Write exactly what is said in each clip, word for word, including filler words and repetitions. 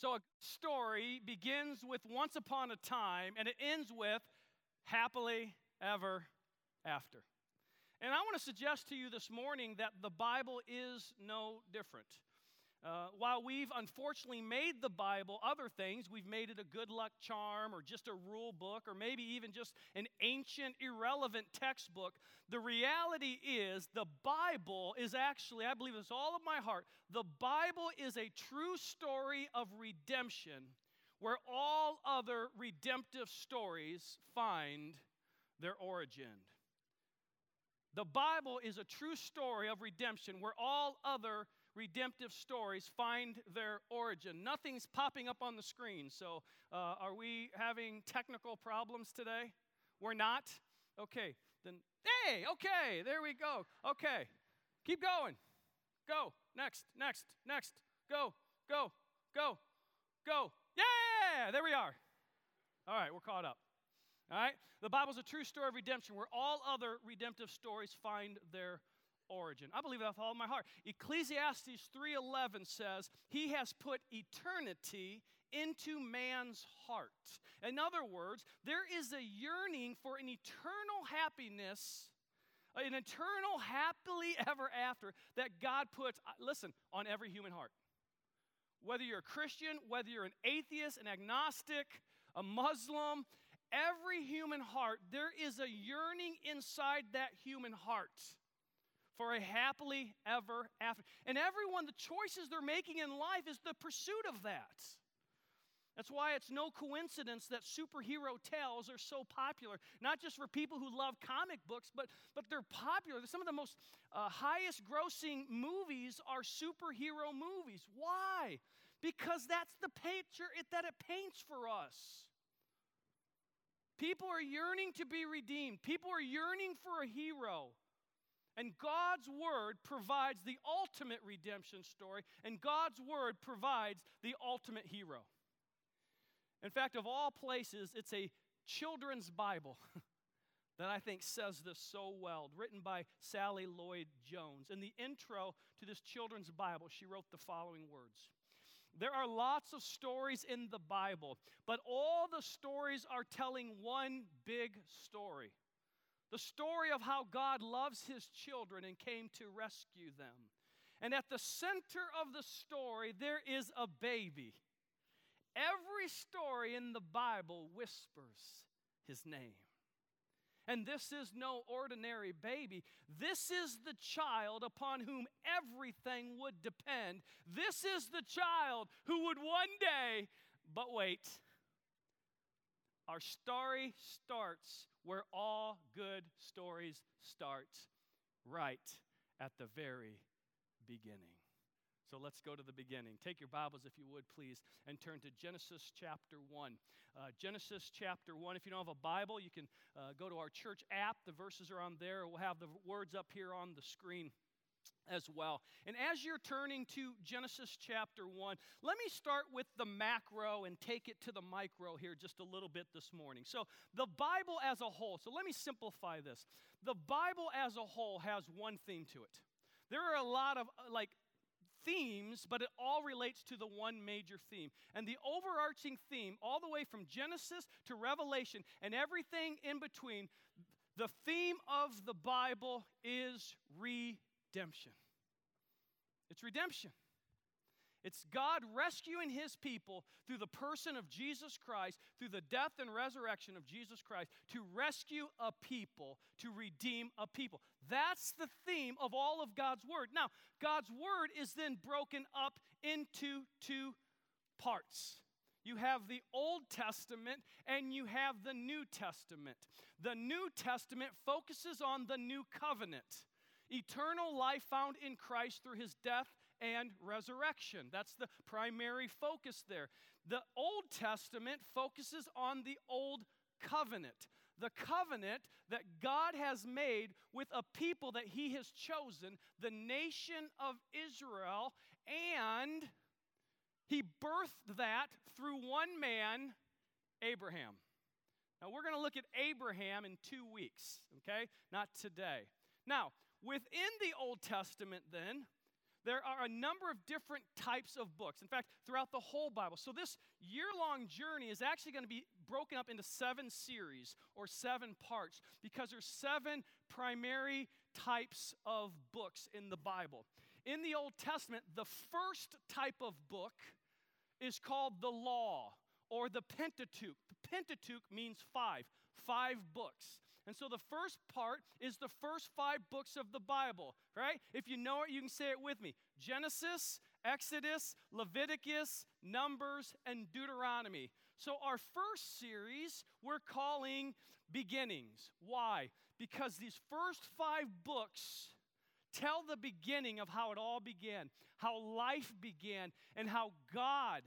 So a story begins with once upon a time, and it ends with happily ever after. And I want to suggest to you this morning that the Bible is no different. Uh, while we've unfortunately made the Bible other things, we've made it a good luck charm or just a rule book or maybe even just an ancient, irrelevant textbook, the reality is the Bible is actually, I believe this all of my heart, the Bible is a true story of redemption where all other redemptive stories find their origin. The Bible is a true story of redemption where all other redemptive stories find their origin. Nothing's popping up on the screen. So uh, are we having technical problems today? We're not? Okay. Then, hey, okay, there we go. Okay. Keep going. Go. Next, next, next. Go, go, go, go. Yeah, there we are. All right, we're caught up. All right? The Bible's a true story of redemption where all other redemptive stories find their origin. I believe that with all my heart. Ecclesiastes three eleven says, He has put eternity into man's heart. In other words, there is a yearning for an eternal happiness, an eternal happily ever after that God puts, listen, on every human heart. Whether you're a Christian, whether you're an atheist, an agnostic, a Muslim, every human heart, there is a yearning inside that human heart for a happily ever after. And everyone, the choices they're making in life is the pursuit of that. That's why it's no coincidence that superhero tales are so popular. Not just for people who love comic books, but, but they're popular. Some of the most uh, highest grossing movies are superhero movies. Why? Because that's the picture it, that it paints for us. People are yearning to be redeemed. People are yearning for a hero. And God's Word provides the ultimate redemption story, and God's Word provides the ultimate hero. In fact, of all places, it's a children's Bible that I think says this so well, written by Sally Lloyd Jones. In the intro to this children's Bible, she wrote the following words. There are lots of stories in the Bible, but all the stories are telling one big story. The story of how God loves His children and came to rescue them. And at the center of the story, there is a baby. Every story in the Bible whispers His name. And this is no ordinary baby. This is the child upon whom everything would depend. This is the child who would one day, but wait, our story starts where all good stories start, right at the very beginning. So let's go to the beginning. Take your Bibles, if you would, please, and turn to Genesis chapter one. Uh, Genesis chapter one. If you don't have a Bible, you can uh, go to our church app. The verses are on there. We'll have the words up here on the screen as well. And as you're turning to Genesis chapter one, let me start with the macro and take it to the micro here just a little bit this morning. So the Bible as a whole, so let me simplify this. The Bible as a whole has one theme to it. There are a lot of uh, like themes, but it all relates to the one major theme. And the overarching theme, all the way from Genesis to Revelation and everything in between, the theme of the Bible is redemption. It's redemption. It's God rescuing His people through the person of Jesus Christ, through the death and resurrection of Jesus Christ, to rescue a people, to redeem a people. That's the theme of all of God's Word. Now, God's Word is then broken up into two parts. You have the Old Testament and you have the New Testament. The New Testament focuses on the new covenant, eternal life found in Christ through His death and resurrection. That's the primary focus there. The Old Testament focuses on the Old Covenant, the covenant that God has made with a people that He has chosen, the nation of Israel, and He birthed that through one man, Abraham. Now, we're going to look at Abraham in two weeks, okay? Not today. Now, within the Old Testament, then, there are a number of different types of books. In fact, throughout the whole Bible. So this year-long journey is actually going to be broken up into seven series or seven parts because there's seven primary types of books in the Bible. In the Old Testament, the first type of book is called the Law or the Pentateuch. The Pentateuch means five, five books. And so the first part is the first five books of the Bible, right? If you know it, you can say it with me. Genesis, Exodus, Leviticus, Numbers, and Deuteronomy. So our first series we're calling Beginnings. Why? Because these first five books tell the beginning of how it all began, how life began, and how God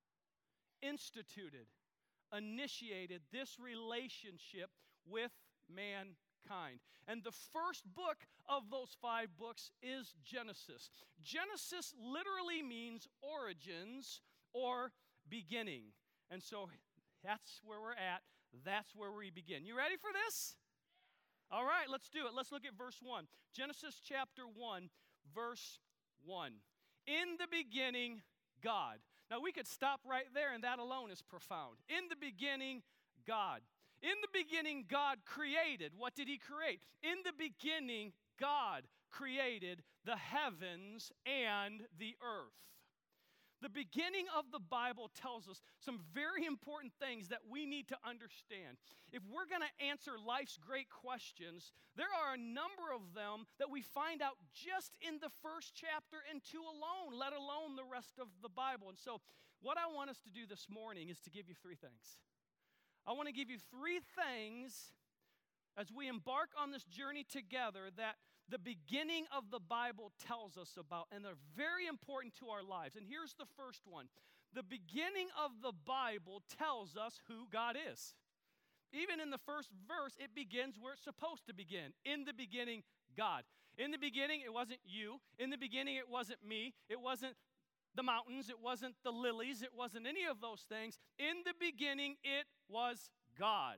instituted, initiated this relationship with mankind. And the first book of those five books is Genesis. Genesis literally means origins or beginning. And so that's where we're at. That's where we begin. You ready for this? All right, let's do it. Let's look at verse one. Genesis chapter one, verse one. In the beginning, God. Now, we could stop right there, and that alone is profound. In the beginning, God. In the beginning, God created. What did He create? In the beginning, God created the heavens and the earth. The beginning of the Bible tells us some very important things that we need to understand. If we're going to answer life's great questions, there are a number of them that we find out just in the first chapter and two alone, let alone the rest of the Bible. And so what I want us to do this morning is to give you three things. I want to give you three things as we embark on this journey together that the beginning of the Bible tells us about, and they're very important to our lives. And here's the first one. The beginning of the Bible tells us who God is. Even in the first verse, it begins where it's supposed to begin. In the beginning, God. In the beginning, it wasn't you. In the beginning, it wasn't me. It wasn't the mountains. It wasn't the lilies. It wasn't any of those things. In the beginning, it was God.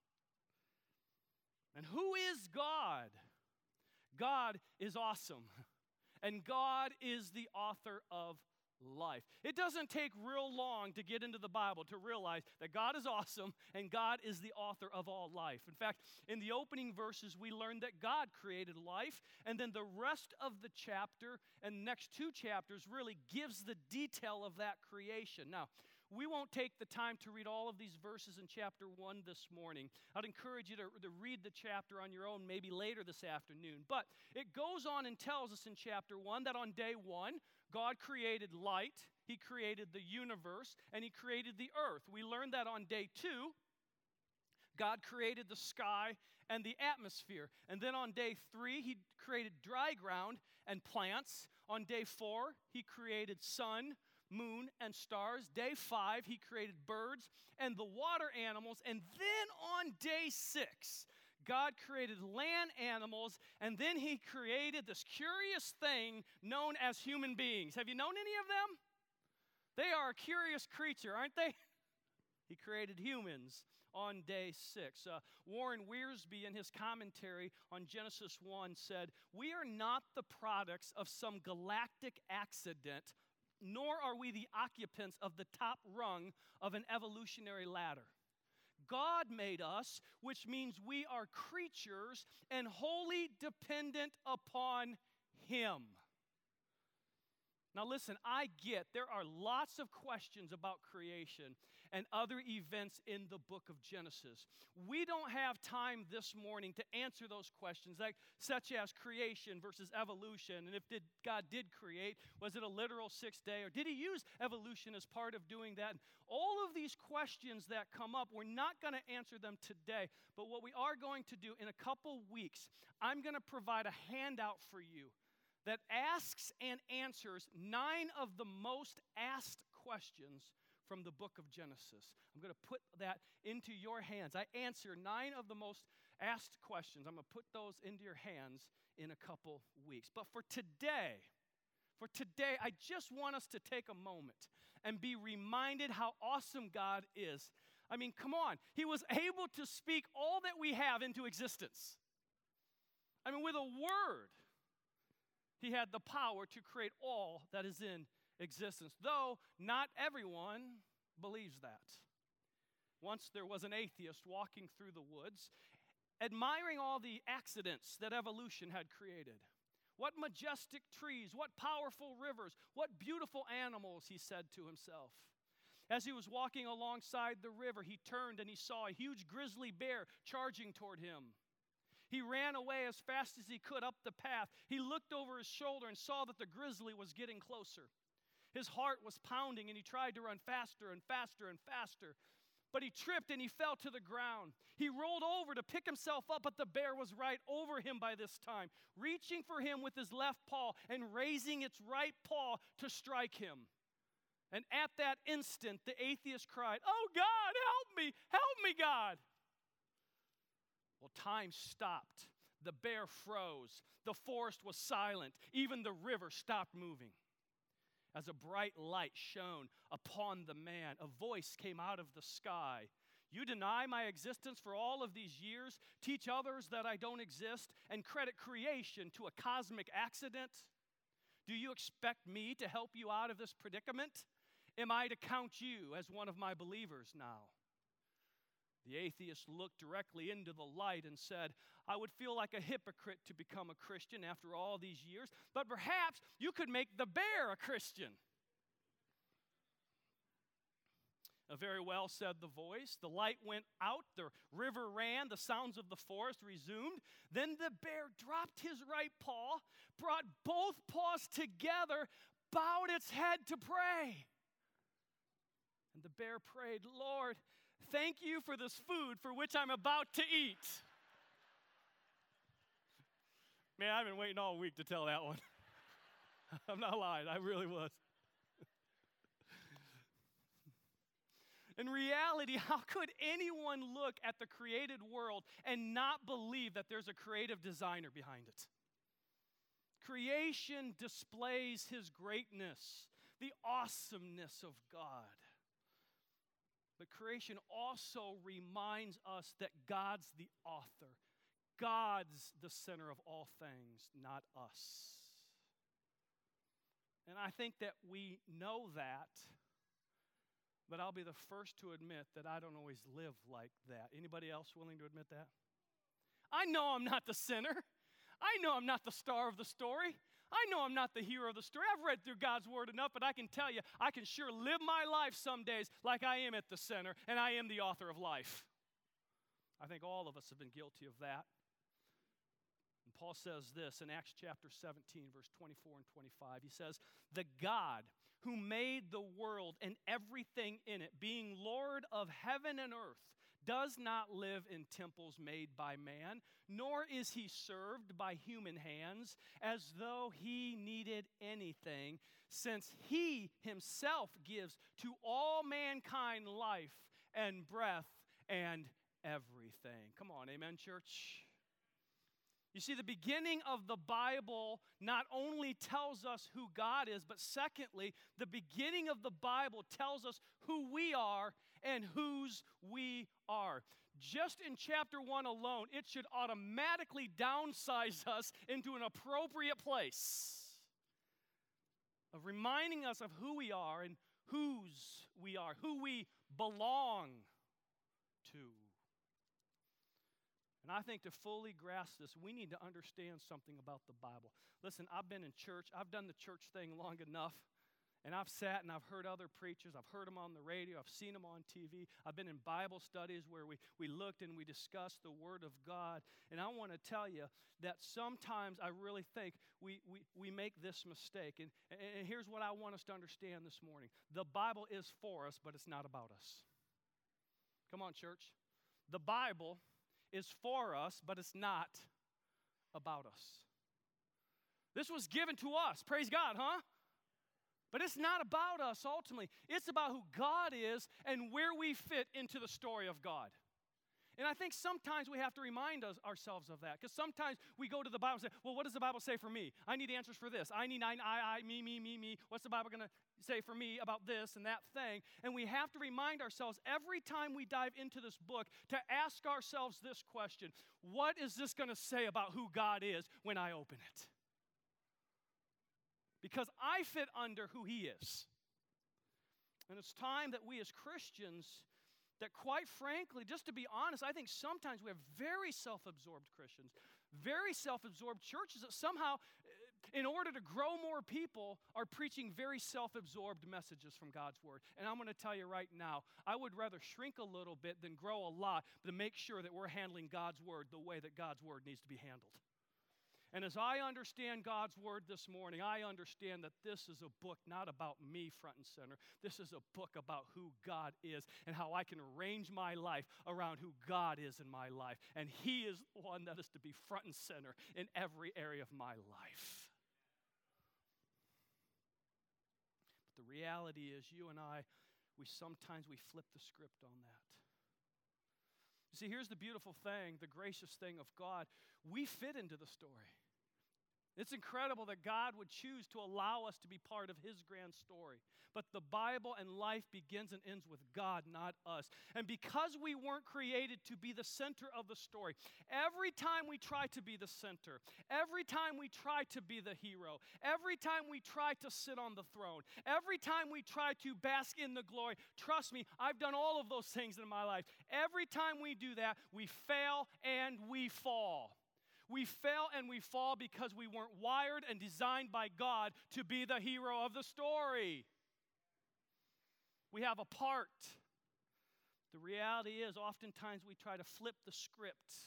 And who is God? God is awesome, and God is the author of life. It doesn't take real long to get into the Bible to realize that God is awesome and God is the author of all life. In fact, in the opening verses, we learned that God created life, and then the rest of the chapter and the next two chapters really gives the detail of that creation. Now, we won't take the time to read all of these verses in chapter one this morning. I'd encourage you to, to read the chapter on your own maybe later this afternoon. But it goes on and tells us in chapter one that on day one, God created light, He created the universe, and He created the earth. We learned that on day two, God created the sky and the atmosphere. And then on day three, He created dry ground and plants. On day four, He created sun, moon, and stars. Day five, He created birds and the water animals. And then on day six, God created land animals, and then He created this curious thing known as human beings. Have you known any of them? They are a curious creature, aren't they? He created humans on day six. Uh, Warren Wiersbe, in his commentary on Genesis one, said, "We are not the products of some galactic accident, nor are we the occupants of the top rung of an evolutionary ladder. God made us, which means we are creatures and wholly dependent upon Him." Now listen, I get there are lots of questions about creation and other events in the book of Genesis. We don't have time this morning to answer those questions, like such as creation versus evolution, and if did, God did create, was it a literal sixth day, or did He use evolution as part of doing that? All of these questions that come up, we're not going to answer them today, but what we are going to do in a couple weeks, I'm going to provide a handout for you that asks and answers nine of the most asked questions from the book of Genesis. I'm going to put that into your hands. I answer nine of the most asked questions. I'm going to put those into your hands in a couple weeks. But for today, for today, I just want us to take a moment and be reminded how awesome God is. I mean, come on. He was able to speak all that we have into existence. I mean, with a word. He had the power to create all that is in existence, though not everyone believes that. Once there was an atheist walking through the woods, admiring all the accidents that evolution had created. What majestic trees, what powerful rivers, what beautiful animals, he said to himself. As he was walking alongside the river, he turned and he saw a huge grizzly bear charging toward him. He ran away as fast as he could up the path. He looked over his shoulder and saw that the grizzly was getting closer. His heart was pounding and he tried to run faster and faster and faster. But he tripped and he fell to the ground. He rolled over to pick himself up, but the bear was right over him by this time, reaching for him with his left paw and raising its right paw to strike him. And at that instant, the atheist cried, "Oh God, help me, help me, God." Well, time stopped. The bear froze. The forest was silent. Even the river stopped moving. As a bright light shone upon the man, a voice came out of the sky. "You deny my existence for all of these years, teach others that I don't exist, and credit creation to a cosmic accident? Do you expect me to help you out of this predicament? Am I to count you as one of my believers now?" The atheist looked directly into the light and said, "I would feel like a hypocrite to become a Christian after all these years, but perhaps you could make the bear a Christian." "Very well," said the voice. The light went out, the river ran, the sounds of the forest resumed. Then the bear dropped his right paw, brought both paws together, bowed its head to pray. And the bear prayed, "Lord, thank you for this food for which I'm about to eat." Man, I've been waiting all week to tell that one. I'm not lying, I really was. In reality, how could anyone look at the created world and not believe that there's a creative designer behind it? Creation displays his greatness, the awesomeness of God. But creation also reminds us that God's the author. God's the center of all things, not us. And I think that we know that, but I'll be the first to admit that I don't always live like that. Anybody else willing to admit that? I know I'm not the center. I know I'm not the star of the story. I know I'm not the hero of the story. I've read through God's word enough, but I can tell you, I can sure live my life some days like I am at the center, and I am the author of life. I think all of us have been guilty of that. And Paul says this in Acts chapter seventeen, verse twenty-four and twenty-five. He says, "The God who made the world and everything in it, being Lord of heaven and earth, does not live in temples made by man, nor is he served by human hands as though he needed anything, since he himself gives to all mankind life and breath and everything." Come on, amen, church? You see, the beginning of the Bible not only tells us who God is, but secondly, the beginning of the Bible tells us who we are and whose we are. Just in chapter one alone, it should automatically downsize us into an appropriate place of reminding us of who we are and whose we are, who we belong to. And I think to fully grasp this, we need to understand something about the Bible. Listen, I've been in church. I've done the church thing long enough. And I've sat and I've heard other preachers. I've heard them on the radio. I've seen them on T V. I've been in Bible studies where we, we looked and we discussed the Word of God. And I want to tell you that sometimes I really think we, we, we make this mistake. And, and here's what I want us to understand this morning. The Bible is for us, but it's not about us. Come on, church. The Bible is for us, but it's not about us. This was given to us. Praise God, huh? But it's not about us ultimately. It's about who God is and where we fit into the story of God. And I think sometimes we have to remind us, ourselves of that. Because sometimes we go to the Bible and say, well, what does the Bible say for me? I need answers for this. I need I, I, I, me, me, me, me. What's the Bible going to say for me about this and that thing? And we have to remind ourselves every time we dive into this book to ask ourselves this question. What is this going to say about who God is when I open it? because I fit under who he is. And it's time that we as Christians, that quite frankly, just to be honest, I think sometimes we have very self-absorbed Christians, very self-absorbed churches that somehow, in order to grow more people, are preaching very self-absorbed messages from God's Word. And I'm going to tell you right now, I would rather shrink a little bit than grow a lot to make sure that we're handling God's Word the way that God's Word needs to be handled. And as I understand God's Word this morning, I understand that this is a book not about me front and center. This is a book about who God is and how I can arrange my life around who God is in my life. And he is the one that is to be front and center in every area of my life. But the reality is, you and I, we sometimes we flip the script on that. You see, here's the beautiful thing, the gracious thing of God. We fit into the story. It's incredible that God would choose to allow us to be part of his grand story. But the Bible and life begins and ends with God, not us. And because we weren't created to be the center of the story, every time we try to be the center, every time we try to be the hero, every time we try to sit on the throne, every time we try to bask in the glory, trust me, I've done all of those things in my life. Every time we do that, we fail and we fall. We fail and we fall because we weren't wired and designed by God to be the hero of the story. We have a part. The reality is, oftentimes we try to flip the script.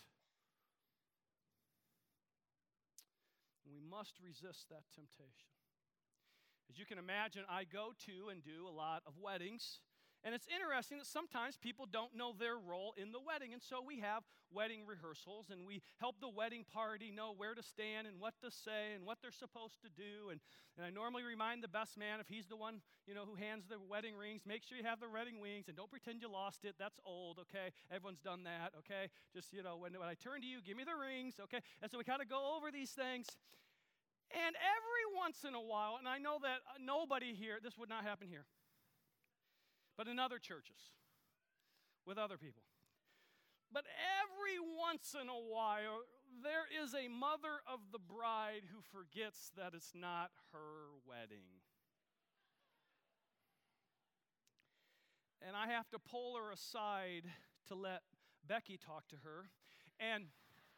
And we must resist that temptation. As you can imagine, I go to and do a lot of weddings. And it's interesting that sometimes people don't know their role in the wedding. And so we have wedding rehearsals, and we help the wedding party know where to stand and what to say and what they're supposed to do. And, and I normally remind the best man, if he's the one, you know, who hands the wedding rings, make sure you have the wedding rings and don't pretend you lost it. That's old, okay? Everyone's done that, okay? Just, you know, when, when I turn to you, give me the rings, okay? And so we kind of go over these things. And every once in a while, and I know that uh, nobody here, this would not happen here, but in other churches, with other people. But every once in a while, there is a mother of the bride who forgets that it's not her wedding. And I have to pull her aside to let Becky talk to her and,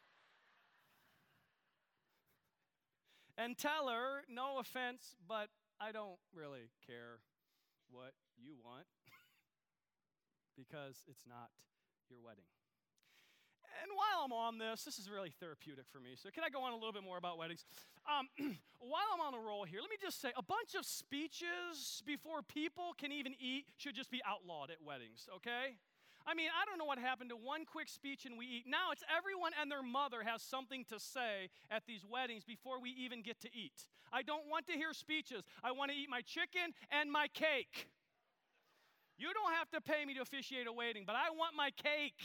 and tell her, no offense, but I don't really care what you want because it's not your wedding. And while I'm on this, this is really therapeutic for me. So can I go on a little bit more about weddings? Um, while I'm on a roll here, let me just say, a bunch of speeches before people can even eat should just be outlawed at weddings, okay? I mean, I don't know what happened to one quick speech and we eat. Now it's everyone and their mother has something to say at these weddings before we even get to eat. I don't want to hear speeches. I want to eat my chicken and my cake. You don't have to pay me to officiate a wedding, but I want my cake.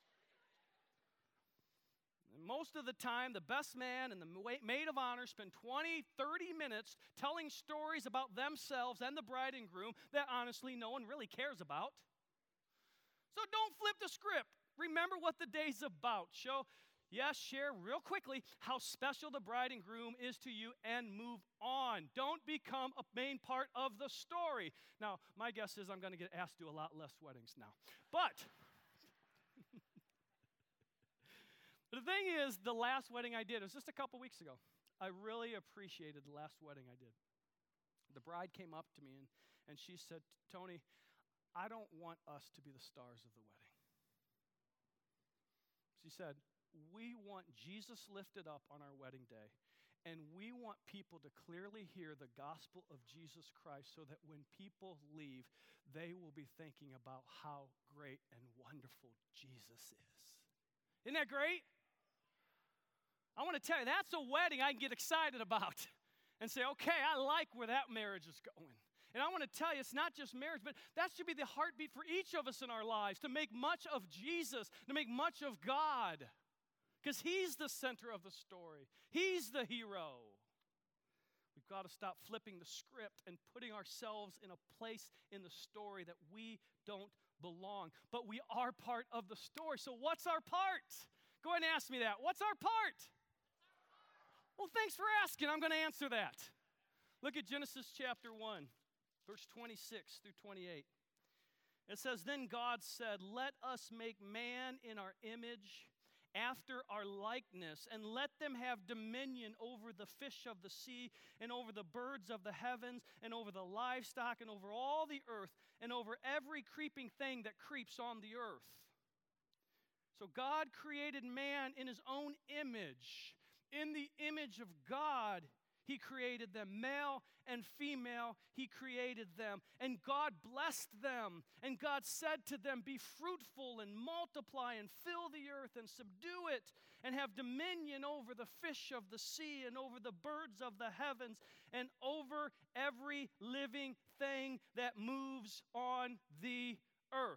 And most of the time, the best man and the maid of honor spend twenty, thirty minutes telling stories about themselves and the bride and groom that honestly no one really cares about. So don't flip the script. Remember what the day's about. Show, yes, share real quickly how special the bride and groom is to you and move on. Don't become a main part of the story. Now, my guess is I'm going to get asked to do a lot less weddings now. But the thing is, the last wedding I did, it was just a couple weeks ago. I really appreciated the last wedding I did. The bride came up to me and, and she said, Tony, I don't want us to be the stars of the wedding. She said, we want Jesus lifted up on our wedding day, and we want people to clearly hear the gospel of Jesus Christ so that when people leave, they will be thinking about how great and wonderful Jesus is. Isn't that great? I want to tell you, that's a wedding I can get excited about and say, okay, I like where that marriage is going. And I want to tell you, it's not just marriage, but that should be the heartbeat for each of us in our lives, to make much of Jesus, to make much of God, because he's the center of the story. He's the hero. We've got to stop flipping the script and putting ourselves in a place in the story that we don't belong. But we are part of the story. So what's our part? Go ahead and ask me that. What's our part? Well, thanks for asking. I'm going to answer that. Look at Genesis chapter one, verse twenty-six through twenty-eight. It says, "Then God said, 'Let us make man in our image, after our likeness, and let them have dominion over the fish of the sea, and over the birds of the heavens, and over the livestock, and over all the earth, and over every creeping thing that creeps on the earth.'" So God created man in his own image. In the image of God, he created them. Male and female, he created them. And God blessed them. And God said to them, "Be fruitful and multiply and fill the earth and subdue it and have dominion over the fish of the sea and over the birds of the heavens and over every living thing that moves on the earth."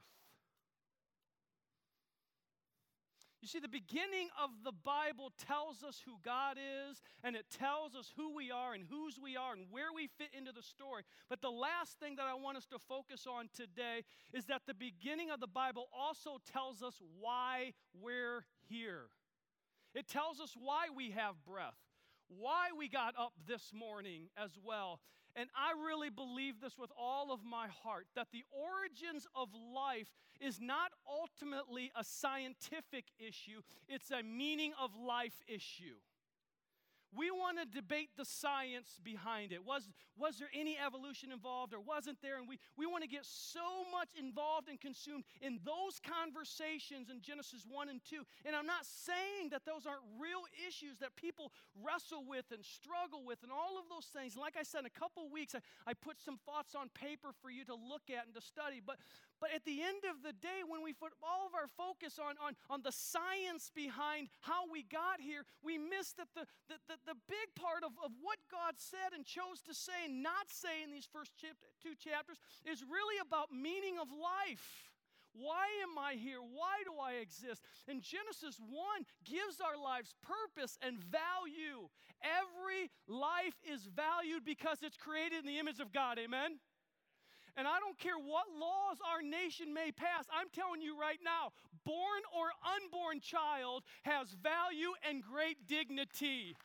You see, the beginning of the Bible tells us who God is, and it tells us who we are and whose we are and where we fit into the story. But the last thing that I want us to focus on today is that the beginning of the Bible also tells us why we're here. It tells us why we have breath, why we got up this morning as well. And I really believe this with all of my heart, that the origins of life is not ultimately a scientific issue, it's a meaning of life issue. We want to debate the science behind it. Was, was there any evolution involved or wasn't there? And we, we want to get so much involved and consumed in those conversations in Genesis one and two. And I'm not saying that those aren't real issues that people wrestle with and struggle with and all of those things. Like I said, in a couple weeks, I, I put some thoughts on paper for you to look at and to study. But But at the end of the day, when we put all of our focus on, on, on the science behind how we got here, we miss that the, the, the, the big part of, of what God said and chose to say and not say in these first chap- two chapters is really about meaning of life. Why am I here? Why do I exist? And Genesis one gives our lives purpose and value. Every life is valued because it's created in the image of God. Amen? And I don't care what laws our nation may pass, I'm telling you right now, born or unborn child has value and great dignity.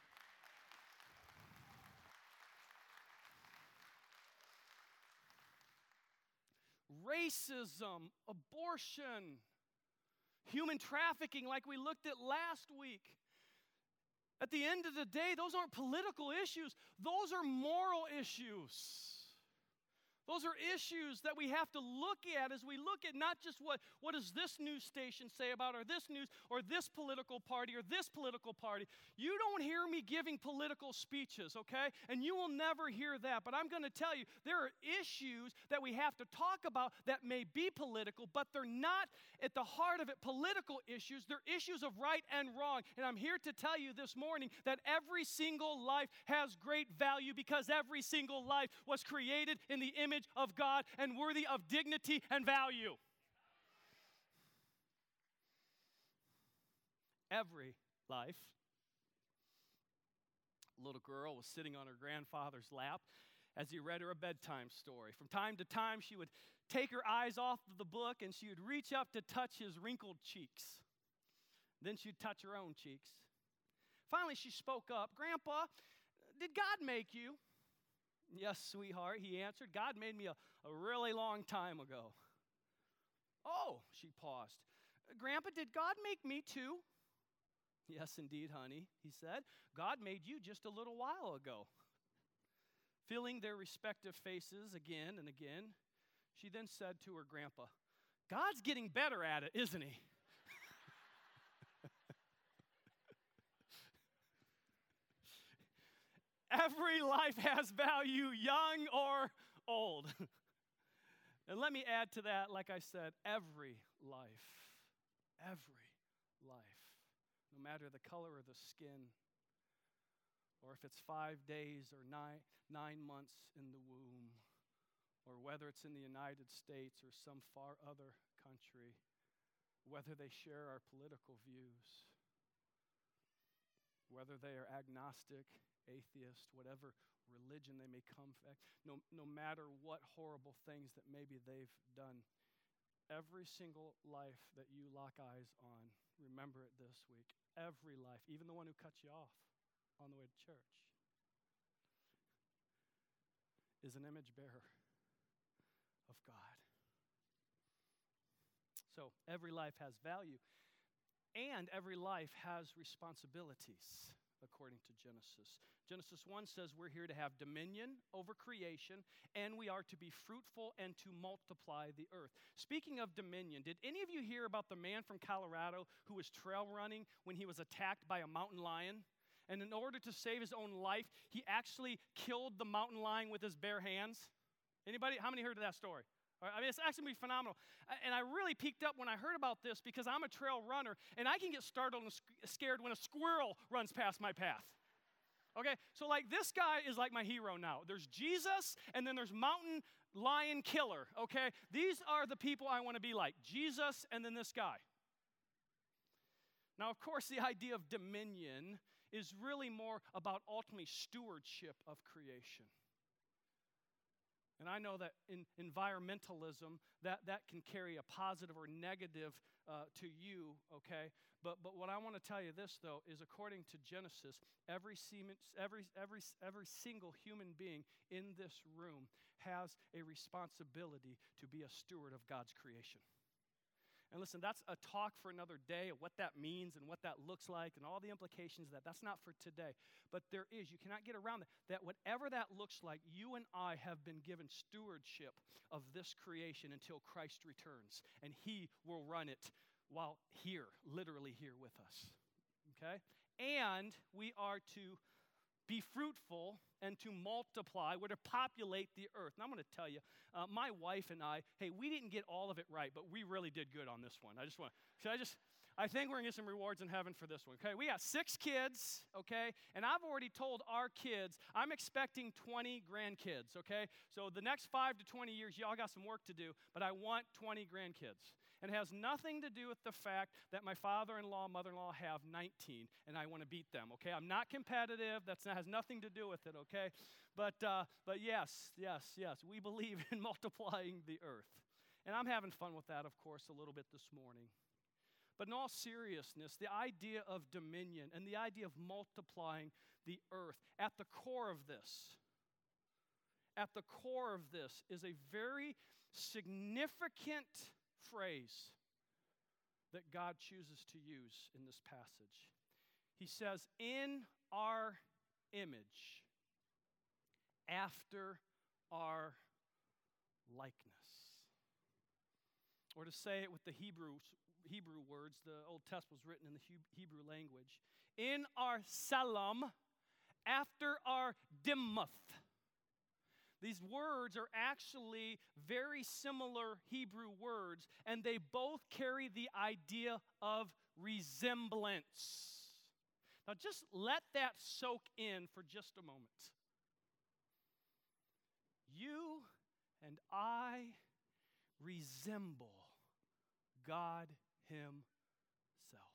Racism, abortion, human trafficking like we looked at last week. At the end of the day, those aren't political issues. Those are moral issues. Those are issues that we have to look at as we look at not just what, what does this news station say about or this news or this political party or this political party. You don't hear me giving political speeches, okay? And you will never hear that. But I'm going to tell you, there are issues that we have to talk about that may be political, but they're not at the heart of it political issues. They're issues of right and wrong. And I'm here to tell you this morning that every single life has great value because every single life was created in the image of God and worthy of dignity and value. Every life. A little girl was sitting on her grandfather's lap as he read her a bedtime story. From time to time, she would take her eyes off of the book and she would reach up to touch his wrinkled cheeks. Then she'd touch her own cheeks. Finally, she spoke up, "Grandpa, did God make you?" "Yes, sweetheart," he answered. "God made me a, a really long time ago." "Oh," she paused. "Grandpa, did God make me too?" "Yes, indeed, honey," he said. "God made you just a little while ago." Filling their respective faces again and again, she then said to her grandpa, "God's getting better at it, isn't he?" Every life has value, young or old. And let me add to that, like I said, every life, every life, no matter the color of the skin, or if it's five days or nine, nine months in the womb, or whether it's in the United States or some far other country, whether they share our political views, whether they are agnostic, atheist, whatever religion they may come from, no, no matter what horrible things that maybe they've done, every single life that you lock eyes on, remember it this week, every life, even the one who cut you off on the way to church, is an image bearer of God. So every life has value, and every life has responsibilities, according to Genesis. Genesis one says we're here to have dominion over creation, and we are to be fruitful and to multiply the earth. Speaking of dominion, did any of you hear about the man from Colorado who was trail running when he was attacked by a mountain lion? And in order to save his own life, he actually killed the mountain lion with his bare hands? Anybody? How many heard of that story? I mean, it's actually phenomenal. And I really peaked up when I heard about this because I'm a trail runner, and I can get startled and scared when a squirrel runs past my path. Okay, so like this guy is like my hero now. There's Jesus, and then there's mountain lion killer, okay? These are the people I want to be like, Jesus and then this guy. Now, of course, the idea of dominion is really more about ultimately stewardship of creation. And I know that in environmentalism, that, that can carry a positive or negative uh, to you, okay? But, but what I want to tell you this, though, is according to Genesis, every, semen, every, every, every single human being in this room has a responsibility to be a steward of God's creation. And listen, that's a talk for another day of what that means and what that looks like and all the implications of that. That's not for today. But there is, you cannot get around that, that whatever that looks like, you and I have been given stewardship of this creation until Christ returns. And he will run it while here, literally here with us. Okay? And we are to be fruitful and to multiply. We're to populate the earth. And I'm going to tell you, uh, my wife and I, hey, we didn't get all of it right, but we really did good on this one. I just want to, I just, I think we're going to get some rewards in heaven for this one. Okay, we got six kids, okay, and I've already told our kids, I'm expecting twenty grandkids, okay? So the next five to twenty years, y'all got some work to do, but I want twenty grandkids. And it has nothing to do with the fact that my father-in-law, mother-in-law have nineteen, and I want to beat them, okay? I'm not competitive. That has nothing to do with it, okay? But, uh, but yes, yes, yes, we believe in multiplying the earth. And I'm having fun with that, of course, a little bit this morning. But in all seriousness, the idea of dominion and the idea of multiplying the earth, at the core of this, at the core of this is a very significant phrase that God chooses to use in this passage. He says, in our image, after our likeness. Or to say it with the Hebrew, Hebrew words, the Old Testament was written in the Hebrew language. In our salam, after our dimmuth. These words are actually very similar Hebrew words, and they both carry the idea of resemblance. Now just let that soak in for just a moment. You and I resemble God himself.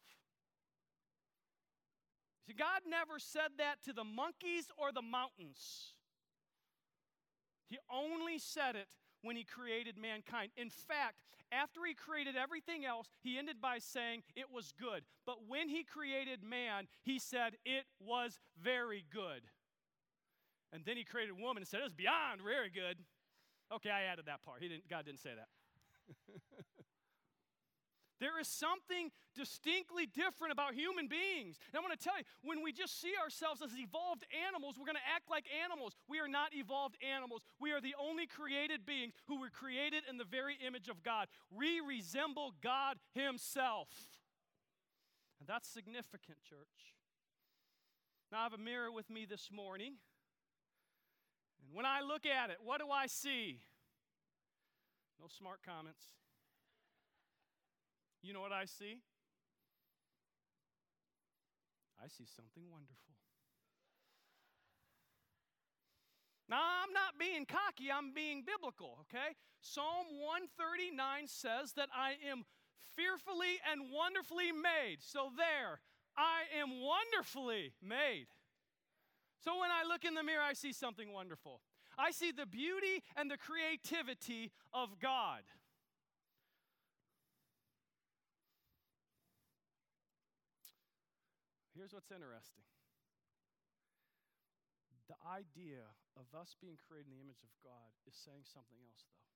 See, God never said that to the monkeys or the mountains. He only said it when he created mankind. In fact, after he created everything else, he ended by saying it was good. But when he created man, he said it was very good. And then he created woman and said it was beyond very good. Okay, I added that part. He didn't, God didn't say that. There is something distinctly different about human beings. And I'm going to tell you, when we just see ourselves as evolved animals, we're going to act like animals. We are not evolved animals. We are the only created beings who were created in the very image of God. We resemble God himself. And that's significant, church. Now, I have a mirror with me this morning. And when I look at it, what do I see? No smart comments. You know what I see? I see something wonderful. Now, I'm not being cocky, I'm being biblical, okay? Psalm one thirty-nine says that I am fearfully and wonderfully made. So there, I am wonderfully made. So when I look in the mirror, I see something wonderful. I see the beauty and the creativity of God. Here's what's interesting. The idea of us being created in the image of God is saying something else, though.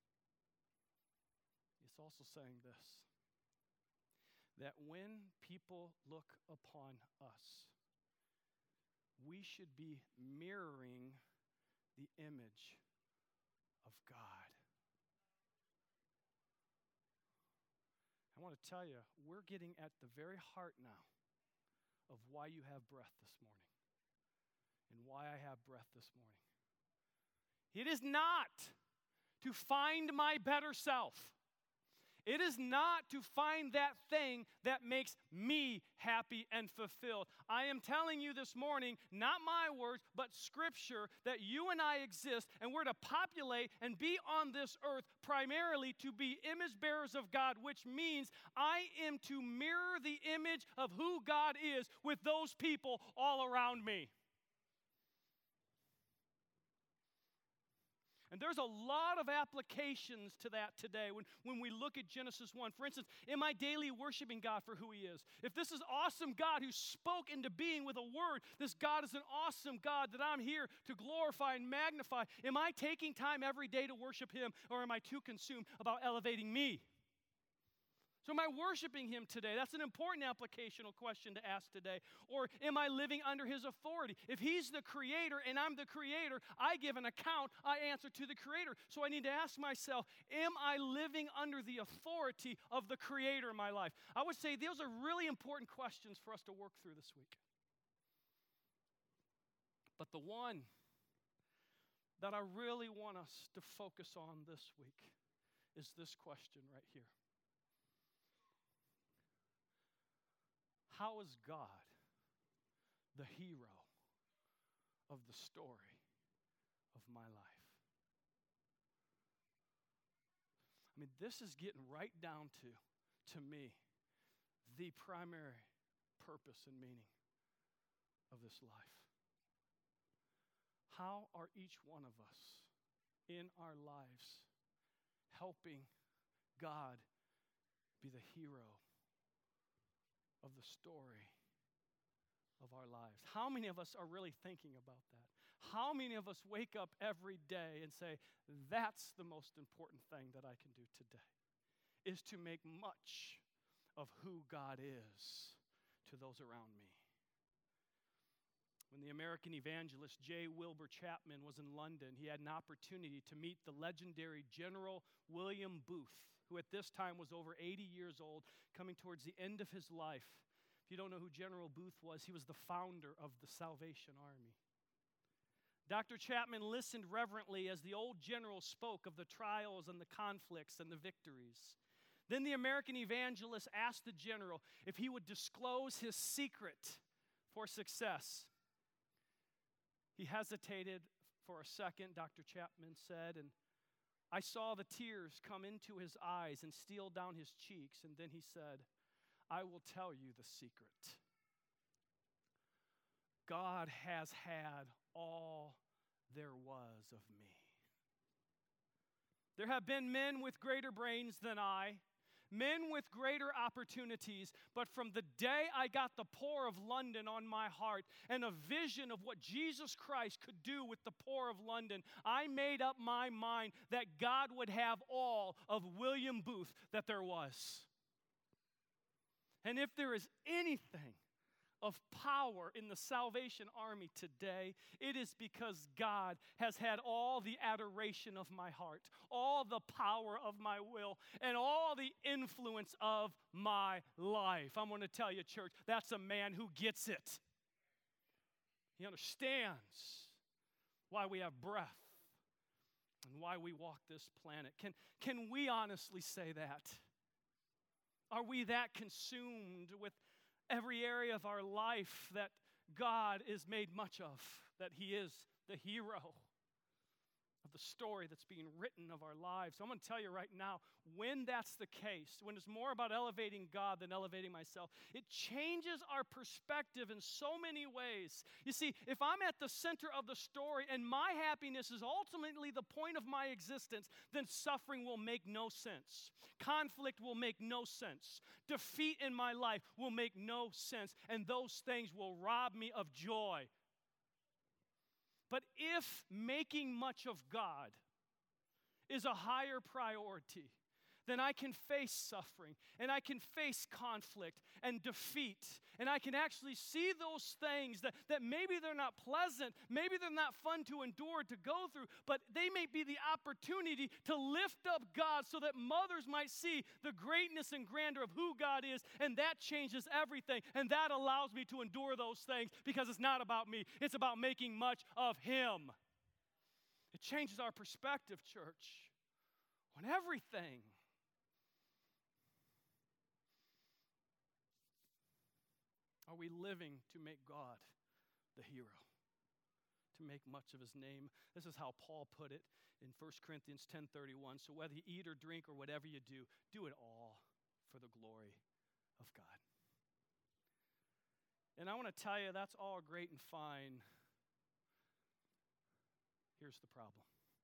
It's also saying this, that when people look upon us, we should be mirroring the image of God. I want to tell you, we're getting at the very heart now of why you have breath this morning and why I have breath this morning. It is not to find my better self. It is not to find that thing that makes me happy and fulfilled. I am telling you this morning, not my words, but Scripture, that you and I exist, and we're to populate and be on this earth primarily to be image bearers of God, which means I am to mirror the image of who God is with those people all around me. And there's a lot of applications to that today when, when we look at Genesis one. For instance, am I daily worshiping God for who He is? If this is awesome God who spoke into being with a word, this God is an awesome God that I'm here to glorify and magnify. Am I taking time every day to worship Him, or am I too consumed about elevating me? So am I worshiping Him today? That's an important applicational question to ask today. Or am I living under His authority? If He's the Creator and I'm the Creator, I give an account, I answer to the Creator. So I need to ask myself, am I living under the authority of the Creator in my life? I would say those are really important questions for us to work through this week. But the one that I really want us to focus on this week is this question right here. How is God the hero of the story of my life? I mean, this is getting right down to, to me, the primary purpose and meaning of this life. How are each one of us in our lives helping God be the hero of the story of our lives? How many of us are really thinking about that? How many of us wake up every day and say, that's the most important thing that I can do today, is to make much of who God is to those around me? When the American evangelist J. Wilbur Chapman was in London, he had an opportunity to meet the legendary General William Booth, who at this time was over eighty years old, coming towards the end of his life. If you don't know who General Booth was, he was the founder of the Salvation Army. Doctor Chapman listened reverently as the old general spoke of the trials and the conflicts and the victories. Then the American evangelist asked the general if he would disclose his secret for success. He hesitated for a second, Doctor Chapman said, and I saw the tears come into his eyes and steal down his cheeks, and then he said, I will tell you the secret. God has had all there was of me. There have been men with greater brains than I, men with greater opportunities, but from the day I got the poor of London on my heart and a vision of what Jesus Christ could do with the poor of London, I made up my mind that God would have all of William Booth that there was. And if there is anything of power in the Salvation Army today, it is because God has had all the adoration of my heart, all the power of my will, and all the influence of my life. I'm going to tell you, church, that's a man who gets it. He understands why we have breath and why we walk this planet. Can, can we honestly say that? Are we that consumed with every area of our life that God is made much of, that He is the hero of the story that's being written of our lives? So I'm going to tell you right now, when that's the case, when it's more about elevating God than elevating myself, it changes our perspective in so many ways. You see, if I'm at the center of the story and my happiness is ultimately the point of my existence, then suffering will make no sense. Conflict will make no sense. Defeat in my life will make no sense. And those things will rob me of joy. But if making much of God is a higher priority, then I can face suffering, and I can face conflict and defeat, and I can actually see those things that, that maybe they're not pleasant, maybe they're not fun to endure, to go through, but they may be the opportunity to lift up God so that mothers might see the greatness and grandeur of who God is, and that changes everything, and that allows me to endure those things because it's not about me, it's about making much of Him. It changes our perspective, church, on everything. Are we living to make God the hero? To make much of His name? This is how Paul put it in First Corinthians ten thirty-one. So whether you eat or drink or whatever you do, do it all for the glory of God. And I want to tell you, that's all great and fine. Here's the problem.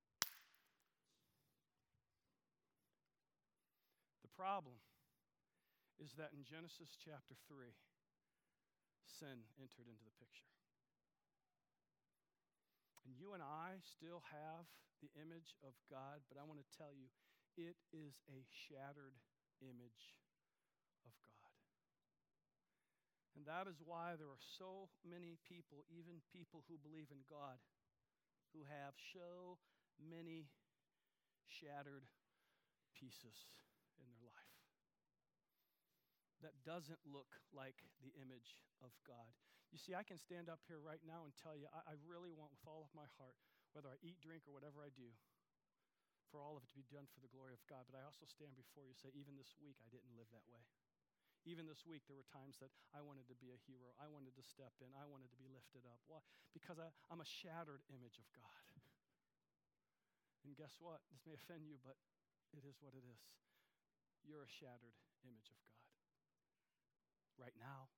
The problem is that in Genesis chapter three, sin entered into the picture. And you and I still have the image of God, but I want to tell you, it is a shattered image of God. And that is why there are so many people, even people who believe in God, who have so many shattered pieces in their life. That doesn't look like the image of God. You see, I can stand up here right now and tell you, I, I really want with all of my heart, whether I eat, drink, or whatever I do, for all of it to be done for the glory of God. But I also stand before you and say, even this week, I didn't live that way. Even this week, there were times that I wanted to be a hero. I wanted to step in. I wanted to be lifted up. Why? Because I, I'm a shattered image of God. And guess what? This may offend you, but it is what it is. You're a shattered image of God. Right now.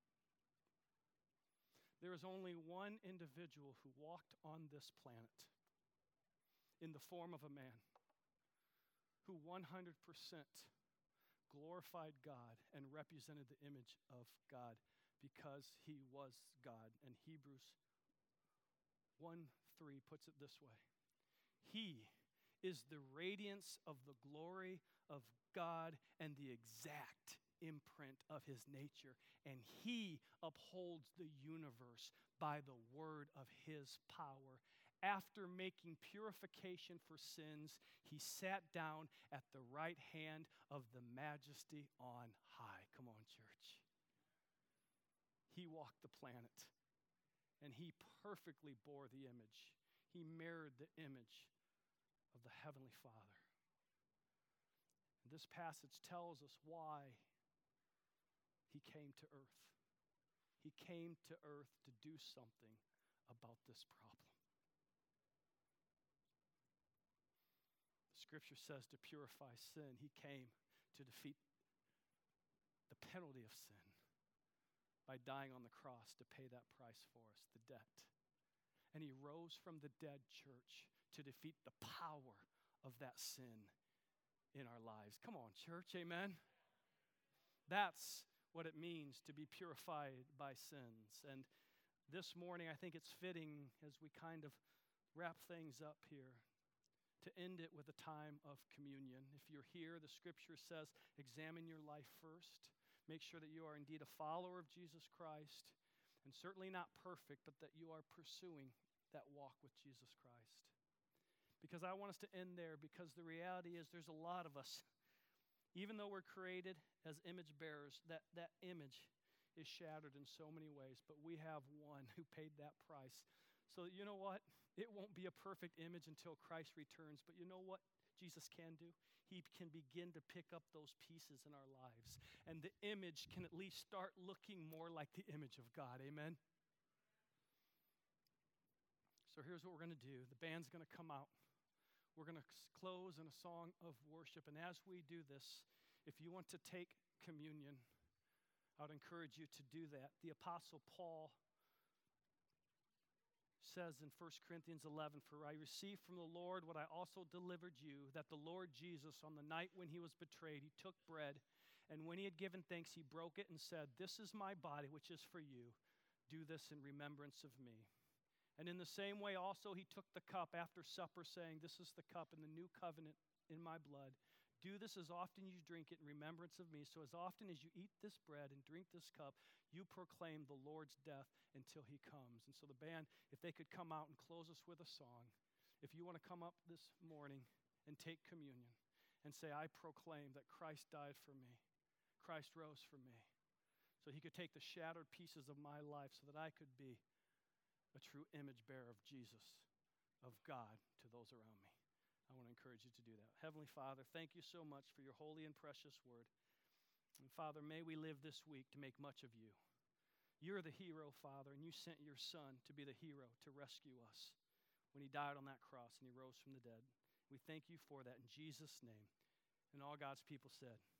There is only one individual who walked on this planet in the form of a man who one hundred percent glorified God and represented the image of God because he was God. And Hebrews one three puts it this way. He is the radiance of the glory of God and the exact imprint of His nature, and He upholds the universe by the word of His power. After making purification for sins, He sat down at the right hand of the Majesty on high. Come on, church. He walked the planet, and He perfectly bore the image. He mirrored the image of the Heavenly Father. And this passage tells us why He came to earth. He came to earth to do something about this problem. The scripture says to purify sin. He came to defeat the penalty of sin by dying on the cross to pay that price for us, the debt. And He rose from the dead, church, to defeat the power of that sin in our lives. Come on, church, amen? That's what it means to be purified by sins. And this morning, I think it's fitting as we kind of wrap things up here to end it with a time of communion. If you're here, the scripture says, examine your life first. Make sure that you are indeed a follower of Jesus Christ, and certainly not perfect, but that you are pursuing that walk with Jesus Christ. Because I want us to end there, because the reality is there's a lot of us. Even though we're created as image bearers, that, that image is shattered in so many ways, but we have one who paid that price. So you know what? It won't be a perfect image until Christ returns, but you know what Jesus can do? He can begin to pick up those pieces in our lives, and the image can at least start looking more like the image of God. Amen? So here's what we're going to do. The band's going to come out. We're going to close in a song of worship. And as we do this, if you want to take communion, I would encourage you to do that. The Apostle Paul says in First Corinthians eleven, for I received from the Lord what I also delivered you, that the Lord Jesus, on the night when He was betrayed, He took bread, and when He had given thanks, He broke it and said, this is my body, which is for you. Do this in remembrance of me. And in the same way also he took the cup after supper, saying, "This is the cup in the new covenant in my blood. Do this as often as you drink it in remembrance of me." So as often as you eat this bread and drink this cup, you proclaim the Lord's death until he comes. And so the band, if they could come out and close us with a song. If you want to come up this morning and take communion and say, "I proclaim that Christ died for me. Christ rose for me, so he could take the shattered pieces of my life so that I could be a true image bearer of Jesus, of God, to those around me." I want to encourage you to do that. Heavenly Father, thank you so much for your holy and precious word. And Father, may we live this week to make much of you. You're the hero, Father, and you sent your Son to be the hero to rescue us when he died on that cross and he rose from the dead. We thank you for that in Jesus' name. And all God's people said,